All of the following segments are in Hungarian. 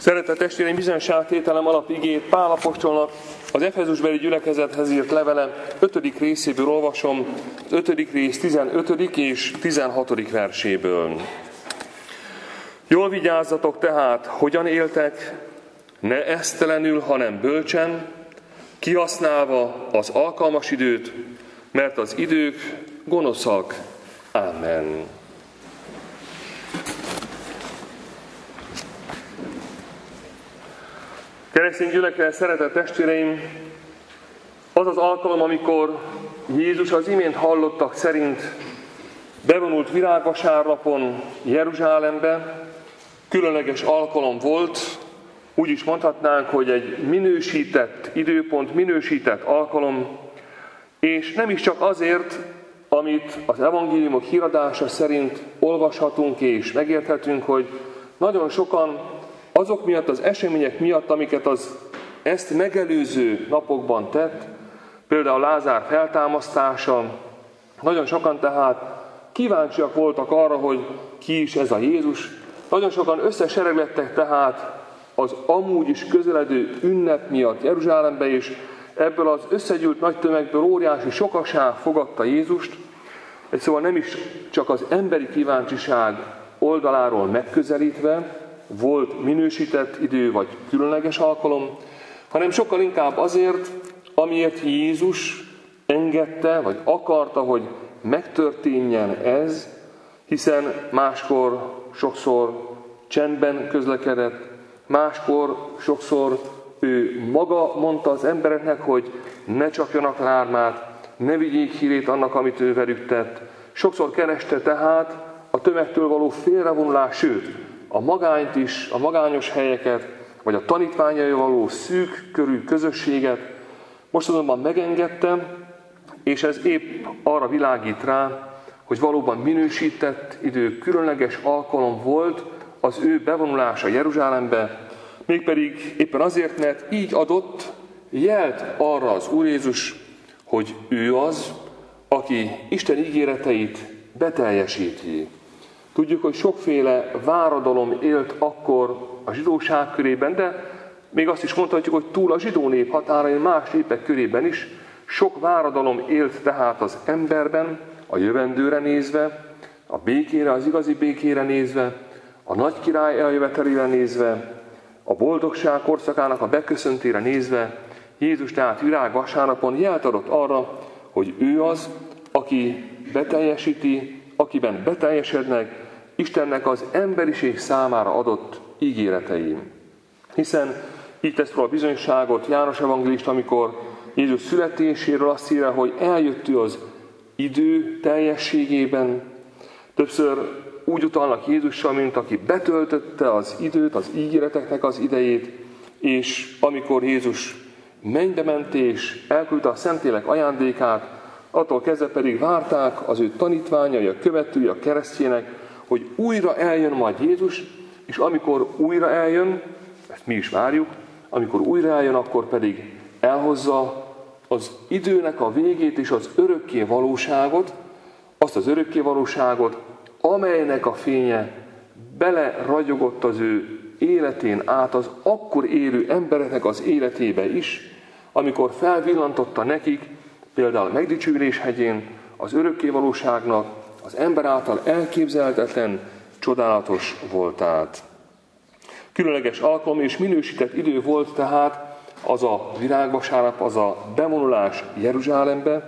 Szeretett testvéreim, bizonyságtételem alapigét Pál apostolnak az Efezusbeli gyülekezethez írt levele 5. részéből olvasom, 5. rész 15. és 16. verséből. Jól vigyázzatok tehát, hogyan éltek, ne esztelenül, hanem bölcsen, kihasználva az alkalmas időt, mert az idők gonoszak. Amen. Keresztény gyülekezet, szeretett testvéreim, az az alkalom, amikor Jézus az imént hallottak szerint bevonult virágvasárnapon Jeruzsálembe, különleges alkalom volt, úgy is mondhatnánk, hogy egy minősített időpont, minősített alkalom, és nem is csak azért, amit az evangéliumok híradása szerint olvashatunk és megérthetünk, hogy nagyon sokan azok miatt, az események miatt, amiket az ezt megelőző napokban tett, például Lázár feltámasztása, nagyon sokan tehát kíváncsiak voltak arra, hogy ki is ez a Jézus. Nagyon sokan összesereglettek tehát az amúgy is közeledő ünnep miatt Jeruzsálembe, és ebből az összegyűlt nagy tömegből óriási sokaság fogadta Jézust. Szóval nem is csak az emberi kíváncsiság oldaláról megközelítve volt minősített idő vagy különleges alkalom, hanem sokkal inkább azért, amiért Jézus engedte, vagy akarta, hogy megtörténjen ez, hiszen máskor sokszor csendben közlekedett, máskor sokszor ő maga mondta az embereknek, hogy ne csapjanak lármát, ne vigyék hírét annak, amit ő velük tett. Sokszor kereste tehát a tömegtől való félrevonulás, sőt, a magányt is, a magányos helyeket, vagy a tanítványai való szűk körű közösséget. Most azonban megengedtem, és ez épp arra világít rá, hogy valóban minősített idő, különleges alkalom volt az ő bevonulása Jeruzsálembe, mégpedig éppen azért, mert így adott jelt arra az Úr Jézus, hogy ő az, aki Isten ígéreteit beteljesíti. Tudjuk, hogy sokféle váradalom élt akkor a zsidóság körében, de még azt is mondhatjuk, hogy túl a zsidó nép határain más népek körében is sok váradalom élt tehát az emberben, a jövendőre nézve, a békére, az igazi békére nézve, a nagy király eljövetelére nézve, a boldogság korszakának a beköszöntére nézve. Jézus tehát virágvasárnapon jelt adott arra, hogy ő az, aki beteljesíti, akiben beteljesednek Istennek az emberiség számára adott ígéretei. Hiszen így tesz róla bizonyságot János evangélista, amikor Jézus születéséről azt írja, hogy eljött ő az idő teljességében. Többször úgy utalnak Jézusra, mint aki betöltötte az időt, az ígéreteknek az idejét, és amikor Jézus mennybe ment és elküldte a Szentlélek ajándékát, attól kezdve pedig várták az ő tanítványai, a követői, a keresztjének, hogy újra eljön majd Jézus, és amikor újra eljön, ezt mi is várjuk, amikor újra eljön, akkor pedig elhozza az időnek a végét és az örökké valóságot, azt az örökké valóságot, amelynek a fénye beleragyogott az ő életén át az akkor élő embereknek az életébe is, amikor felvillantotta nekik, például a megdicsőülés hegyén, az örökké valóságnak az ember által elképzelhetetlen, csodálatos voltát. Különleges alkalom és minősített idő volt tehát az a virágvasárnap, az a bevonulás Jeruzsálembe,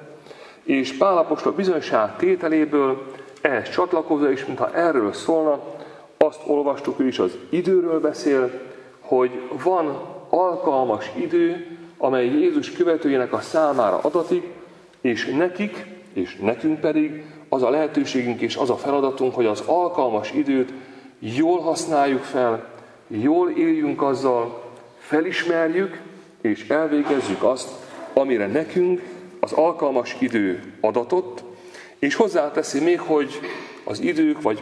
és Pál apostol bizonyság tételéből ehhez csatlakozva, és mintha erről szólna, azt olvastuk, ő is az időről beszél, hogy van alkalmas idő, amely Jézus követőjének a számára adatik, és nekik, és nekünk pedig az a lehetőségünk és az a feladatunk, hogy az alkalmas időt jól használjuk fel, jól éljünk azzal, felismerjük és elvégezzük azt, amire nekünk az alkalmas idő adatott, és hozzáteszi még, hogy az idők vagy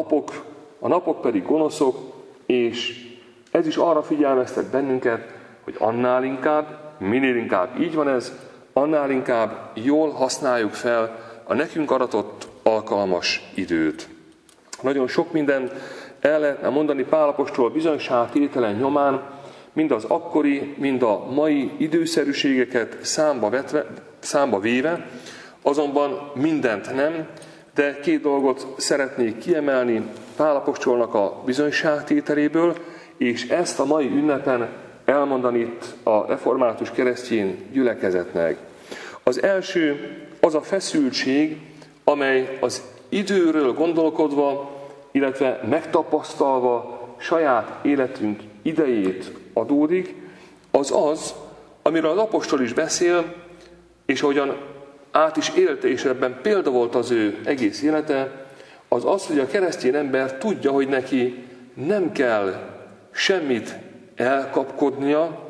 a napok pedig gonoszok, és ez is arra figyelmeztet bennünket, hogy annál inkább, minél inkább így van ez, annál inkább jól használjuk fel a nekünk adatott alkalmas időt. Nagyon sok minden el lehetne mondani Pál apostol bizonyságtételen nyomán, mind az akkori, mind a mai időszerűségeket számba véve, azonban mindent nem, de két dolgot szeretnék kiemelni Pál apostolnak a bizonyságtételéből, és ezt a mai ünnepen elmondani itt a református keresztény gyülekezetnek. Az első az a feszültség, amely az időről gondolkodva, illetve megtapasztalva saját életünk idejét adódik, az az, amiről az apostol is beszél, és ahogyan át is élte, és ebben példa volt az ő egész élete, az az, hogy a keresztény ember tudja, hogy neki nem kell semmit elkapkodnia,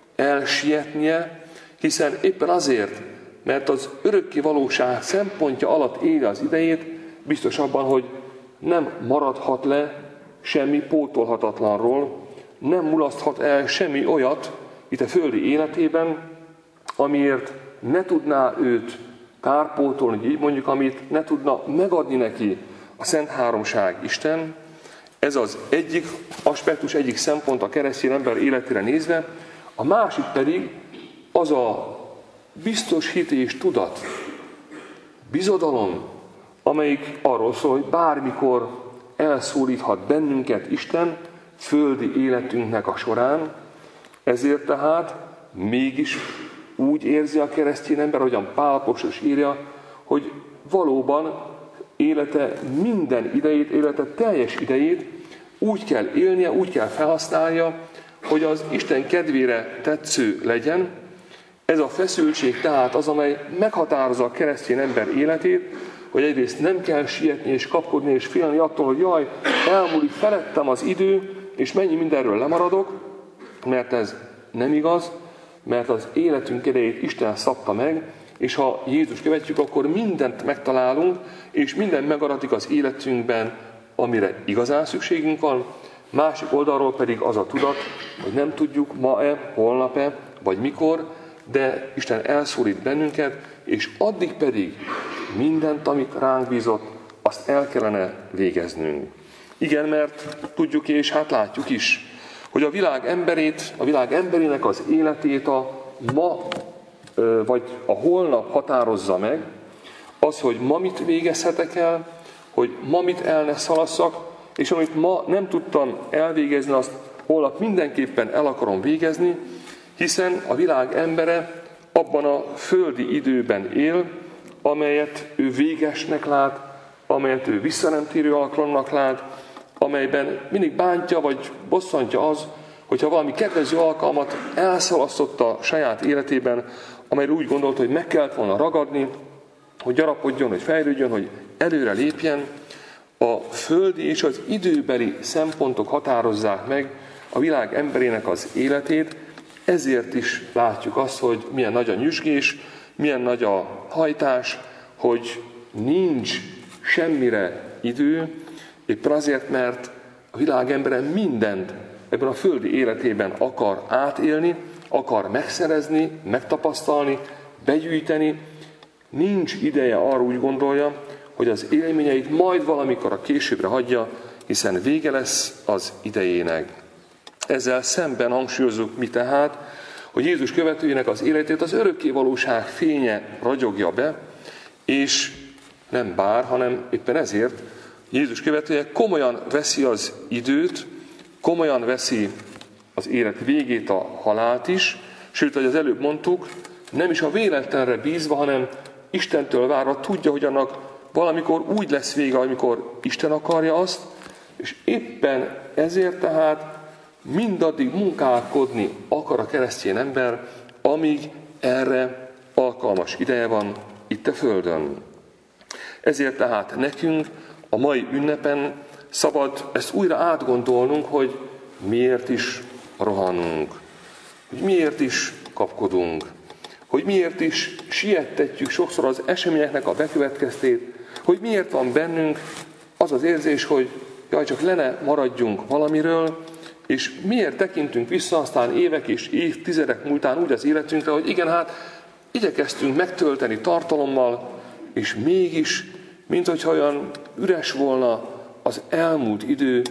elsietnie, hiszen éppen azért, mert az örökké valóság szempontja alatt éli az idejét, biztos abban, hogy nem maradhat le semmi pótolhatatlanról, nem mulaszthat el semmi olyat itt a földi életében, amiért ne tudná őt kárpótolni, mondjuk amit ne tudna megadni neki a Szent Háromság Isten. Ez az egyik aspektus, egyik szempont a keresztény ember életére nézve, a másik pedig az a biztos hit és tudat, bizodalom, amelyik arról szól, hogy bármikor elszólíthat bennünket Isten földi életünknek a során, ezért tehát mégis úgy érzi a keresztény ember, ahogyan Pál apostol írja, hogy valóban élete minden idejét, élete teljes idejét úgy kell élnie, úgy kell felhasználja, hogy az Isten kedvére tetsző legyen. Ez a feszültség tehát az, amely meghatározza a keresztény ember életét, hogy egyrészt nem kell sietni és kapkodni és félni attól, hogy jaj, elmúlik felettem az idő, és mennyi mindenről lemaradok, mert ez nem igaz, mert az életünk idejét Isten szabta meg, és ha Jézus követjük, akkor mindent megtalálunk, és minden megadatik az életünkben, amire igazán szükségünk van. Másik oldalról pedig az a tudat, hogy nem tudjuk ma-e, holnap-e, vagy mikor, de Isten elszólít bennünket, és addig pedig mindent, amit ránk bízott, azt el kellene végeznünk. Igen, mert tudjuk és hát látjuk is, hogy a világ emberének az életét a ma vagy a holnap határozza meg, az, hogy ma mit végezhetek el, hogy ma mit el ne szalasszak, és amit ma nem tudtam elvégezni, azt holnap mindenképpen el akarom végezni, hiszen a világ embere abban a földi időben él, amelyet ő végesnek lát, amelyet ő visszanemtérő alkalomnak lát, amelyben mindig bántja vagy bosszantja az, hogyha valami kedvező alkalmat elszalasztott a saját életében, amelyre úgy gondolta, hogy meg kellett volna ragadni, hogy gyarapodjon, hogy fejlődjön, hogy előre lépjen. A földi és az időbeli szempontok határozzák meg a világ emberének az életét, ezért is látjuk azt, hogy milyen nagy a nyüzsgés, milyen nagy a hajtás, hogy nincs semmire idő, éppen azért, mert a világ embere mindent ebben a földi életében akar átélni, akar megszerezni, megtapasztalni, begyűjteni. Nincs ideje arra, úgy gondolja, hogy az élményeit majd valamikor a későbbre hagyja, hiszen vége lesz az idejének. Ezzel szemben hangsúlyozzuk mi tehát, hogy Jézus követőjének az életét az örökké valóság fénye ragyogja be, és nem bár, hanem éppen ezért Jézus követője komolyan veszi az időt, komolyan veszi az élet végét, a halált is, sőt, ahogy az előbb mondtuk, nem is a véletlenre bízva, hanem Istentől várva tudja, hogy annak valamikor úgy lesz vége, amikor Isten akarja azt, és éppen ezért tehát mindaddig munkálkodni akar a keresztény ember, amíg erre alkalmas ideje van itt a földön. Ezért tehát nekünk a mai ünnepen szabad ezt újra átgondolnunk, hogy miért is rohanunk, hogy miért is kapkodunk, hogy miért is siettetjük sokszor az eseményeknek a bekövetkeztét, hogy miért van bennünk az az érzés, hogy jaj, csak le ne maradjunk valamiről, és miért tekintünk vissza aztán évek és évtizedek múltán úgy az életünkre, hogy igen, hát igyekeztünk megtölteni tartalommal, és mégis, mint hogyha olyan üres volna az elmúlt idő,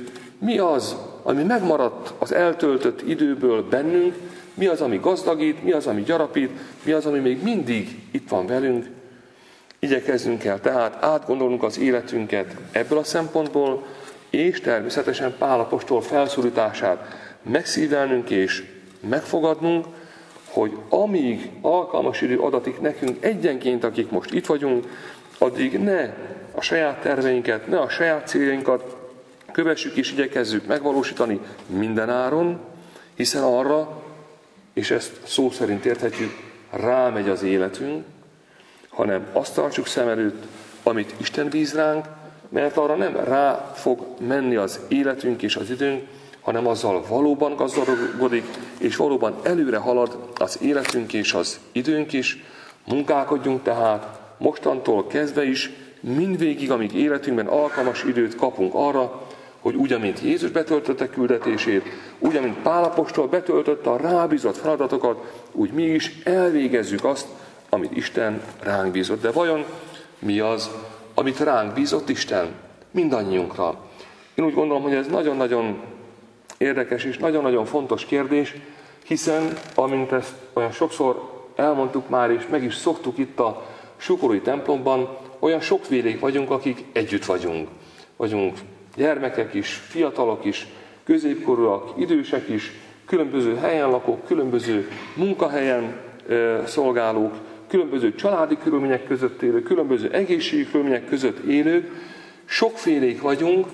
mi az, ami megmaradt az eltöltött időből bennünk, mi az, ami gazdagít, mi az, ami gyarapít, mi az, ami még mindig itt van velünk. Igyekezzünk el tehát átgondolnunk az életünket ebből a szempontból, és természetesen Pál apostol felszólítását megszívelnünk és megfogadnunk, hogy amíg alkalmas idő adatik nekünk egyenként, akik most itt vagyunk, addig ne a saját terveinket, ne a saját céljainkat kövessük és igyekezzük megvalósítani mindenáron, hiszen arra, és ezt szó szerint érthetjük, rámegy az életünk, hanem azt tartsuk szem előtt, amit Isten bíz ránk, mert arra nem rá fog menni az életünk és az időnk, hanem azzal valóban gazdagodik, és valóban előre halad az életünk és az időnk is. Munkálkodjunk tehát mostantól kezdve is, mindvégig, amíg életünkben alkalmas időt kapunk arra, hogy úgy, amint Jézus betöltötte küldetését, úgy, amint Pál apostol betöltötte a rábízott feladatokat, úgy mi is elvégezzük azt, amit Isten ránk bízott. De vajon mi az, amit ránk bízott Isten? Mindannyiunkra. Én úgy gondolom, hogy ez nagyon-nagyon érdekes és nagyon-nagyon fontos kérdés, hiszen, amint ezt olyan sokszor elmondtuk már, és meg is szoktuk itt a Sukorói templomban, olyan sokfélék vagyunk, akik együtt vagyunk. Vagyunk gyermekek is, fiatalok is, középkorúak, idősek is, különböző helyen lakók, különböző munkahelyen szolgálók, különböző családi körülmények között élők, különböző egészségi körülmények között élők. Sokfélék vagyunk,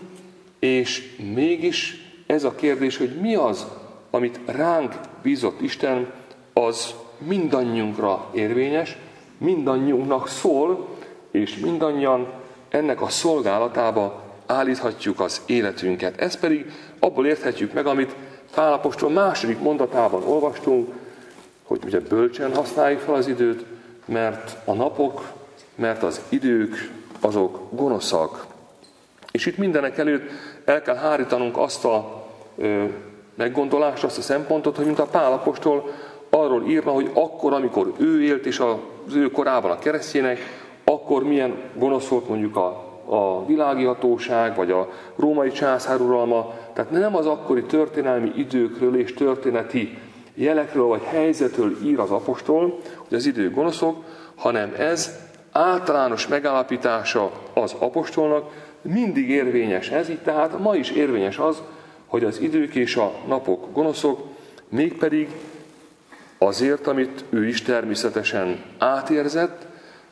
és mégis ez a kérdés, hogy mi az, amit ránk bízott Isten, az mindannyiunkra érvényes, mindannyiunknak szól, és mindannyian ennek a szolgálatába állíthatjuk az életünket. Ezt pedig abból érthetjük meg, amit Pál apostol második mondatában olvastunk, hogy ugye bölcsen használjuk fel az időt, mert a napok, mert az idők, azok gonoszak. És itt mindenek előtt el kell hárítanunk azt a meggondolást, azt a szempontot, hogy mint a Pál apostol arról írna, hogy akkor, amikor ő élt, és az ő korában a keresztjének, akkor milyen gonosz volt mondjuk a világi hatóság, vagy a római császár uralma. Tehát nem az akkori történelmi időkről és történeti jelekről vagy helyzetről ír az apostol, hogy az idők gonoszok, hanem ez általános megállapítása az apostolnak, mindig érvényes ez, így tehát ma is érvényes az, hogy az idők és a napok gonoszok, mégpedig azért, amit ő is természetesen átérzett,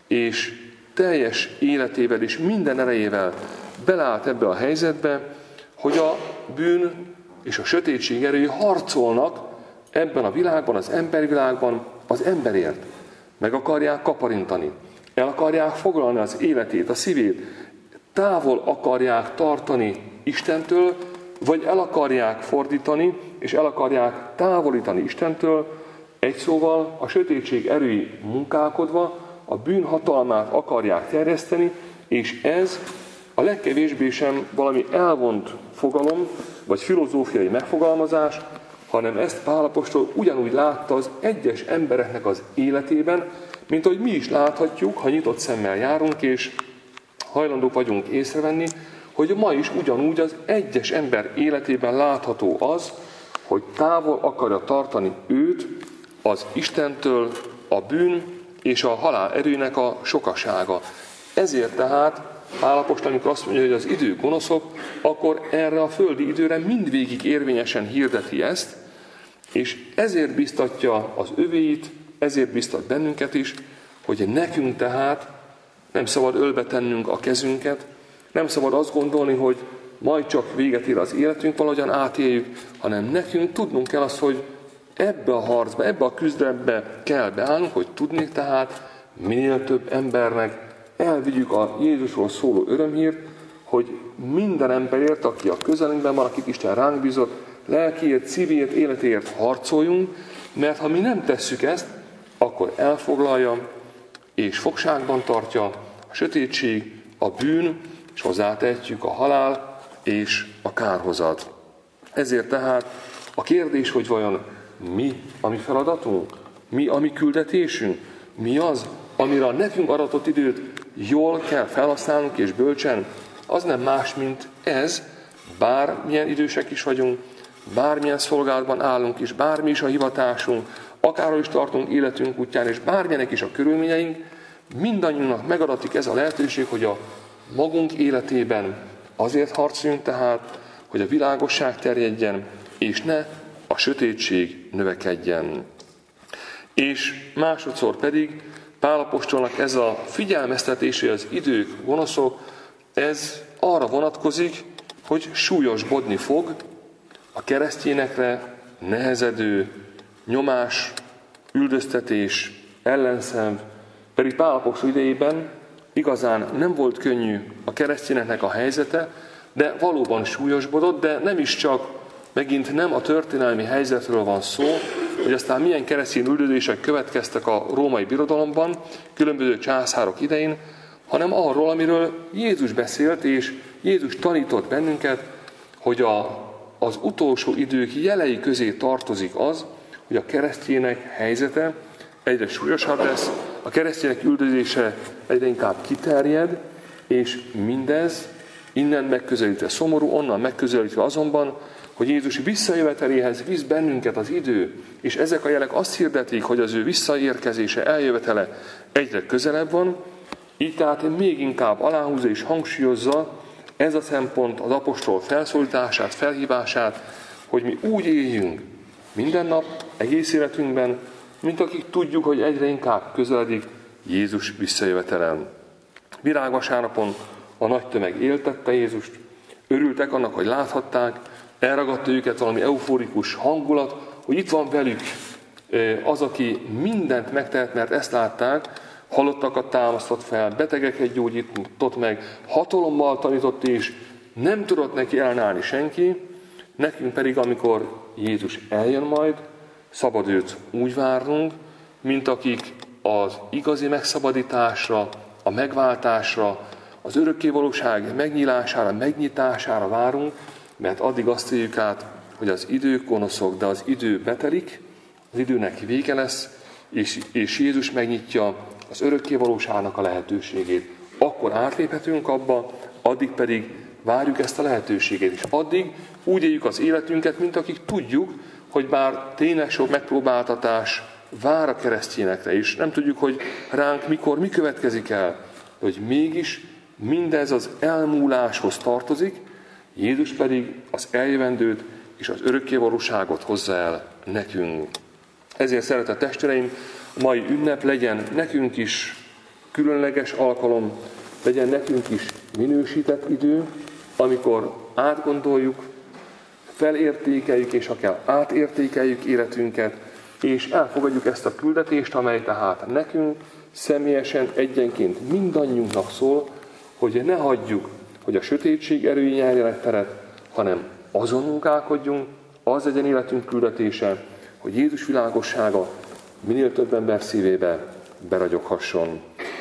és teljes életével és minden erejével beleállt ebbe a helyzetbe, hogy a bűn és a sötétség erői harcolnak ebben a világban, az embervilágban az emberért. Meg akarják kaparintani, el akarják foglalni az életét, a szívét, távol akarják tartani Istentől, vagy el akarják fordítani, és el akarják távolítani Istentől, egy szóval a sötétség erői munkálkodva a bűn hatalmát akarják terjeszteni, és ez a legkevésbé sem valami elvont fogalom, vagy filozófiai megfogalmazás, hanem ezt Pál apostol ugyanúgy látta az egyes embereknek az életében, mint ahogy mi is láthatjuk, ha nyitott szemmel járunk, és hajlandók vagyunk észrevenni, hogy ma is ugyanúgy az egyes ember életében látható az, hogy távol akarja tartani őt az Istentől a bűn és a halál erőnek a sokasága. Ezért tehát Pál apostol, amikor azt mondja, hogy az idők gonoszok, akkor erre a földi időre mindvégig érvényesen hirdeti ezt, és ezért biztatja az övéit, ezért biztat bennünket is, hogy nekünk tehát nem szabad ölbe tennünk a kezünket, nem szabad azt gondolni, hogy majd csak véget ér az életünk, valahogyan átéljük, hanem nekünk tudnunk kell azt, hogy ebbe a harcba, ebbe a küzdelembe kell beállnunk, hogy tudnék tehát minél több embernek elvigyük a Jézusról szóló örömhírt, hogy minden emberért, aki a közelünkben van, akit Isten ránk bízott, lelkiért, szívért, életért harcoljunk, mert ha mi nem tesszük ezt, akkor elfoglalja és fogságban tartja a sötétség, a bűn, és hozzátehetjük a halál és a kárhozat. Ezért tehát a kérdés, hogy vajon mi a mi feladatunk, mi a mi küldetésünk, mi az, amire a nekünk aratott időt jól kell felhasználnunk és bölcsen, az nem más, mint ez, bármilyen idősek is vagyunk, bármilyen szolgálatban állunk, és bármi is a hivatásunk, akárhol is tartunk életünk útján, és bármilyenek is a körülményeink, mindannyiunknak megadatik ez a lehetőség, hogy a magunk életében azért harcoljunk tehát, hogy a világosság terjedjen, és ne a sötétség növekedjen. És másodszor pedig Pál apostolnak ez a figyelmeztetése, az idők gonoszok, ez arra vonatkozik, hogy súlyosbodni fog a keresztényekre nehezedő nyomás, üldöztetés, ellenszenv, pedig Pál apostol idejében igazán nem volt könnyű a keresztényeknek a helyzete, de valóban súlyosbodott, de nem is csak, megint nem a történelmi helyzetről van szó, hogy aztán milyen keresztény üldözések következtek a római birodalomban, különböző császárok idején, hanem arról, amiről Jézus beszélt, és Jézus tanított bennünket, hogy az utolsó idők jelei közé tartozik az, hogy a keresztények helyzete egyre súlyosabb lesz, a keresztények üldözése egyre inkább kiterjed, és mindez innen megközelítve szomorú, onnan megközelítve azonban, hogy Jézus visszajöveteléhez visz bennünket az idő, és ezek a jelek azt hirdetik, hogy az ő visszaérkezése, eljövetele egyre közelebb van, így tehát még inkább aláhúzza és hangsúlyozza ez a szempont az apostol felszólítását, felhívását, hogy mi úgy éljünk minden nap, egész életünkben, mint akik tudjuk, hogy egyre inkább közeledik Jézus visszajövetelen. Virágvasárnapon a nagy tömeg éltette Jézust, örültek annak, hogy láthatták, elragadta őket valami euforikus hangulat, hogy itt van velük az, aki mindent megtehet, mert ezt látták, halottakat támasztott fel, betegeket gyógyított meg, hatalommal tanított, és nem tudott neki ellenállni senki, nekünk pedig, amikor Jézus eljön majd, szabad őt úgy várnunk, mint akik az igazi megszabadításra, a megváltásra, az örökkévalóság megnyílására, megnyitására várunk, mert addig azt éljük át, hogy az idők gonoszok, de az idő betelik, az időnek vége lesz, és Jézus megnyitja az örökkévalóságnak a lehetőségét. Akkor átléphetünk abba, addig pedig várjuk ezt a lehetőséget, és addig úgy éljük az életünket, mint akik tudjuk, hogy bár tényleg sok megpróbáltatás vár a keresztényekre is, nem tudjuk, hogy ránk mikor mi következik el, hogy mégis mindez az elmúláshoz tartozik, Jézus pedig az eljövendőt és az örökkévalóságot hozza el nekünk. Ezért, szeretett testvéreim, a mai ünnep legyen nekünk is különleges alkalom, legyen nekünk is minősített idő, amikor átgondoljuk, felértékeljük és ha kell átértékeljük életünket, és elfogadjuk ezt a küldetést, amely tehát nekünk személyesen egyenként mindannyiunknak szól, hogy ne hagyjuk, hogy a sötétség erői nyerjenek teret, hanem azon munkálkodjunk, az legyen életünk küldetése, hogy Jézus világossága minél több ember szívébe beragyoghasson.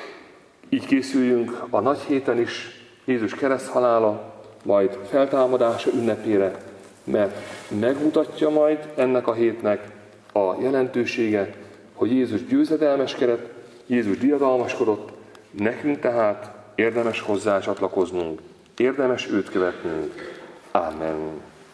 Így készüljünk a nagy héten is Jézus kereszthalála, majd feltámadása ünnepére, mert megmutatja majd ennek a hétnek a jelentősége, hogy Jézus győzedelmeskedett, Jézus diadalmaskodott, nekünk tehát érdemes hozzá csatlakoznunk, érdemes őt követnünk. Amen.